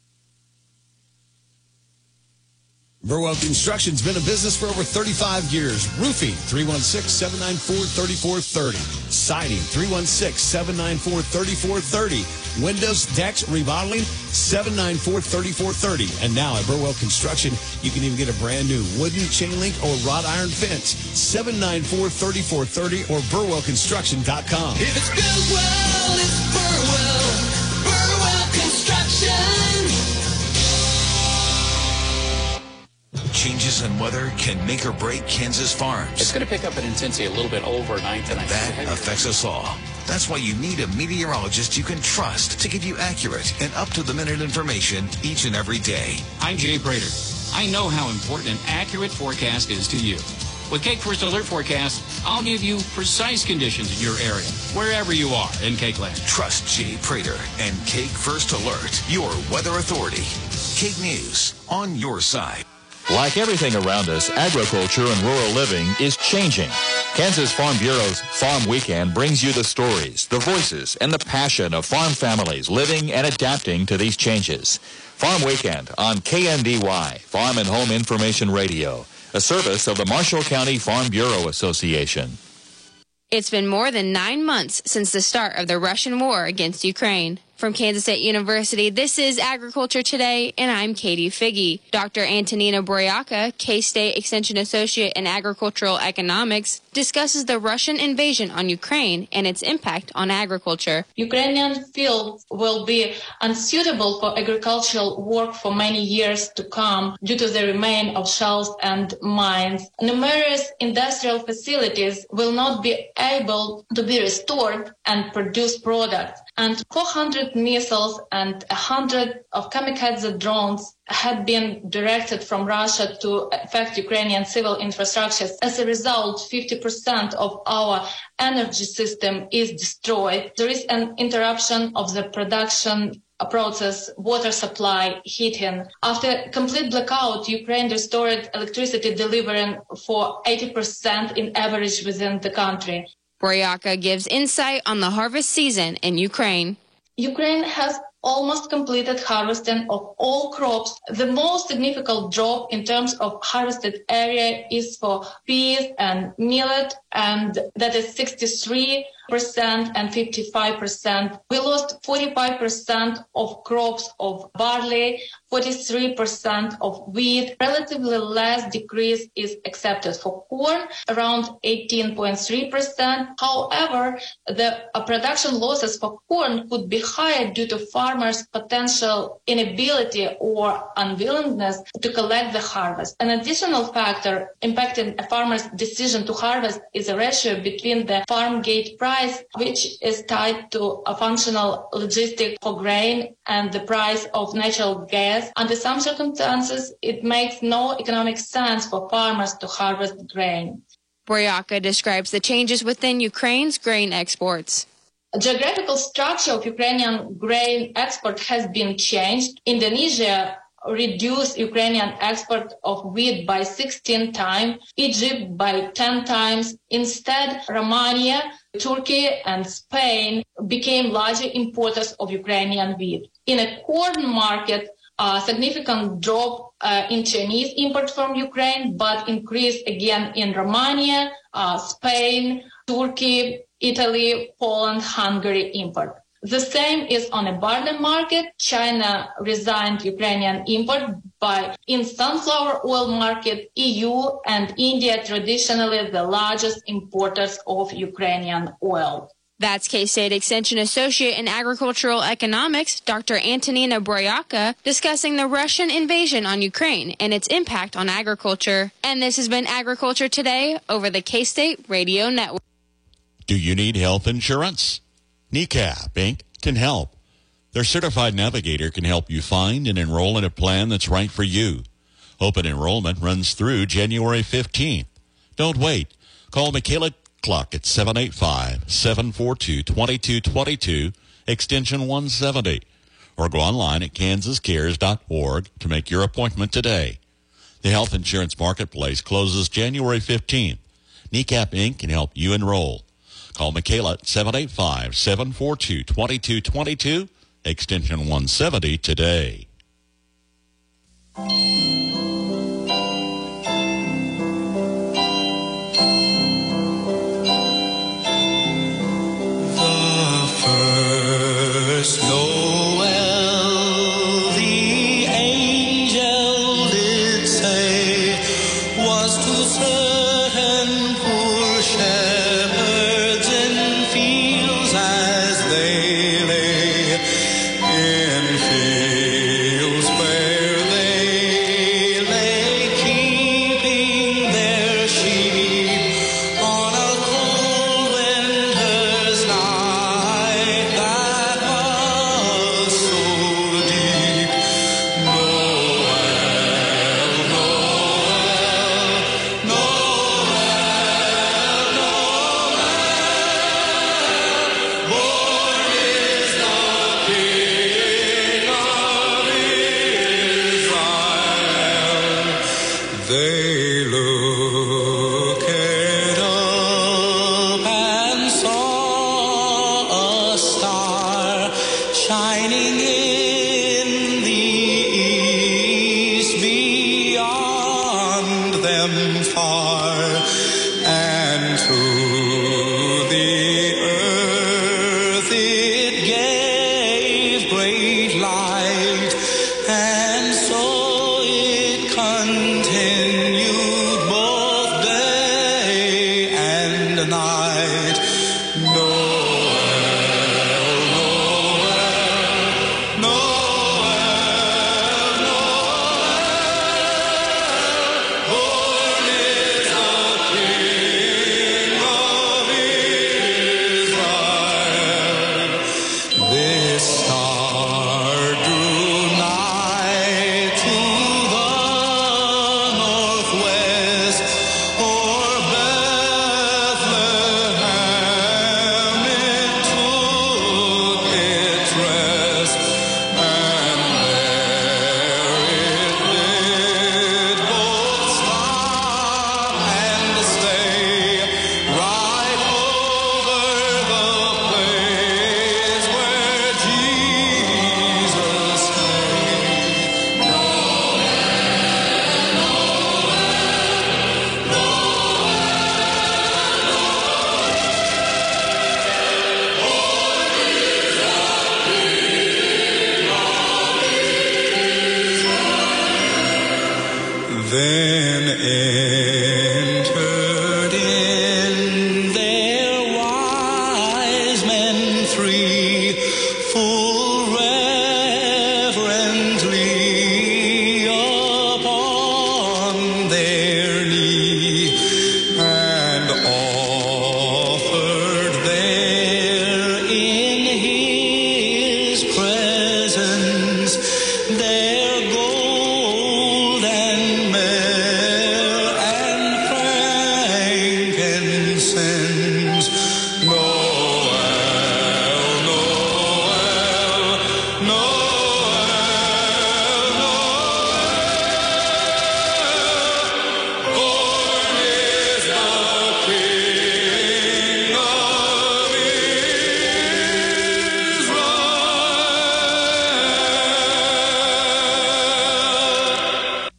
Burwell Construction's been in business for over thirty-five years. Roofing, three one six, seven nine four, three four three zero. Siding, three one six, seven nine four, three four three zero. Windows, decks, remodeling, seven nine four, three four three zero. And now at Burwell Construction, you can even get a brand new wooden chain link or wrought iron fence. seven nine four, three four three zero or burwell construction dot com.
If it's Burwell, it's Burwell. Burwell Construction.
Changes in weather can make or break Kansas farms.
It's going to pick up in intensity a little bit overnight tonight.
That affects us all. That's why you need a meteorologist you can trust to give you accurate and up-to-the-minute information each and every day.
I'm Jay Prater. I know how important an accurate forecast is to you. With Cake First Alert Forecast, I'll give you precise conditions in your area, wherever you are in Cake Land.
Trust Jay Prater and Cake First Alert, your weather authority. Cake News, on your side.
Like everything around us, agriculture and rural living is changing. Kansas Farm Bureau's Farm Weekend brings you the stories, the voices, and the passion of farm families living and adapting to these changes. Farm Weekend on K N D Y, Farm and Home Information Radio. a service of the Marshall County Farm Bureau Association.
It's been more than nine months since the start of the Russian war against Ukraine. From Kansas State University, this is Agriculture Today, and I'm Katie Figge. Doctor Antonina Boryaka, K-State Extension Associate in Agricultural Economics, discusses the Russian invasion on Ukraine and its impact on agriculture.
Ukrainian fields will be unsuitable for agricultural work for many years to come due to the remain of shells and mines. Numerous industrial facilities will not be able to be restored and produce products, and four hundred missiles and one hundred of kamikaze drones had been directed from Russia to affect Ukrainian civil infrastructures. As a result, fifty percent of our energy system is destroyed. There is an interruption of the production process, water supply, heating. After complete blackout, Ukraine restored electricity delivering for eighty percent in average within the country.
Boryaka gives insight on the harvest season in Ukraine.
Ukraine has almost completed harvesting of all crops. The most significant drop in terms of harvested area is for peas and millet, and that is sixty-three percent and fifty-five percent. We lost forty-five percent of crops of barley, forty-three percent of wheat. Relatively less decrease is accepted for corn, around eighteen point three percent. However, the uh, production losses for corn could be higher due to farmers' potential inability or unwillingness to collect the harvest. An additional factor impacting a farmer's decision to harvest is a ratio between the farm gate price, which is tied to a functional logistic for grain, and the price of natural gas. Under some circumstances, it makes no economic sense for farmers to harvest grain.
Boryaka describes the changes within Ukraine's grain exports.
The geographical structure of Ukrainian grain export has been changed. Indonesia reduced Ukrainian export of wheat by sixteen times, Egypt by ten times. Instead, Romania, Turkey, and Spain became larger importers of Ukrainian wheat. In a corn market, a significant drop uh, in Chinese import from Ukraine, but increase again in Romania, uh, Spain, Turkey, Italy, Poland, Hungary import. The same is on a barley market. China resigned Ukrainian import, but in sunflower oil market, E U and India traditionally the largest importers of Ukrainian oil.
That's K-State Extension Associate in Agricultural Economics, Doctor Antonina Boryaka, discussing the Russian invasion on Ukraine and its impact on agriculture. And this has been Agriculture Today over the K-State Radio Network.
Do you need health insurance? N E C A P, Incorporated can help. Their certified navigator can help you find and enroll in a plan that's right for you. Open enrollment runs through January fifteenth. Don't wait. Call Michaela Cluck at seven eight five, seven four two, two two two two, extension one seventy, or go online at kansas cares dot org to make your appointment today. The health insurance marketplace closes January fifteenth. N E C A P, Incorporated can help you enroll. Call Michaela at seven eight five, seven four two, two two two two, extension one seventy today.
The first Noel, the angel did say, was to certain poor shepherds in fields as they lay, in fields where they lay keeping their sheep on a cold winter's night that was so deep. Noel, Noel, Noel, Noel, born is the King of Israel. They looked up and saw a star shining in the east. Beyond them tree, full reverently upon their knee, and offered there in his presence their gold and myrrh and frankincense. Noel, Noel, Noel, Noel. Born is the King of Israel.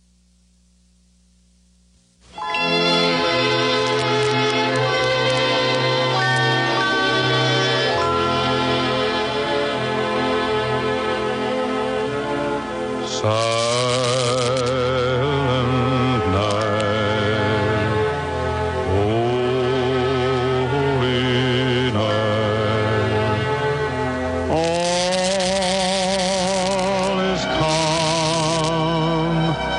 Silent night, holy night, all is calm,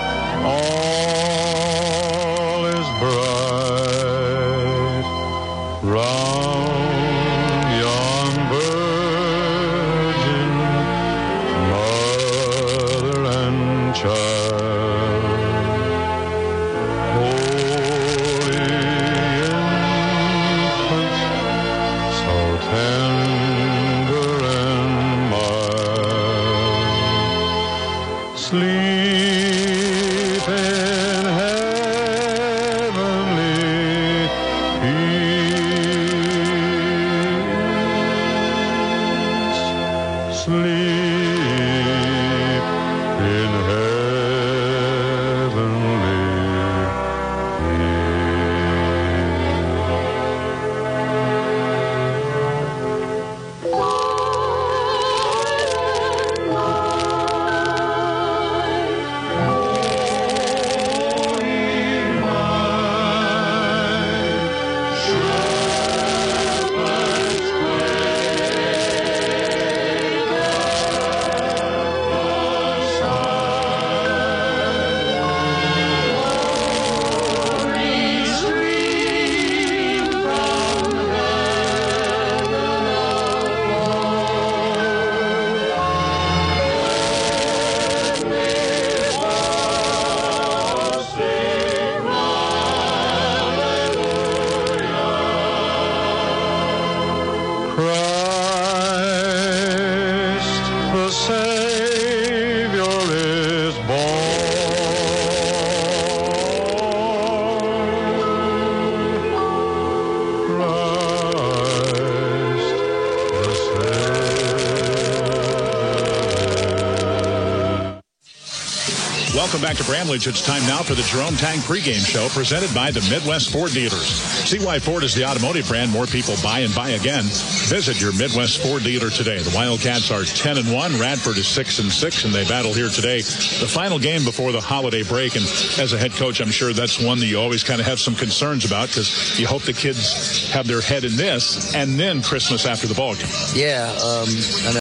all is bright, round young virgin, mother and child, holy infant, so tender and mild, sleep in heavenly peace, sleep in heavenly Christ the Savior is born. Christ the Savior.
Welcome back to Bramlage. It's time now for the Jerome Tang pregame show presented by the Midwest Ford dealers. See why Ford is the automotive brand more people buy and buy again. Visit your Midwest Ford dealer today. The Wildcats are ten and one. Radford is six and six, and they battle here today. The final game before the holiday break. And as a head coach, I'm sure that's one that you always kind of have some concerns about because you hope the kids have their head in this and then Christmas after the ball game.
Yeah, um, I know.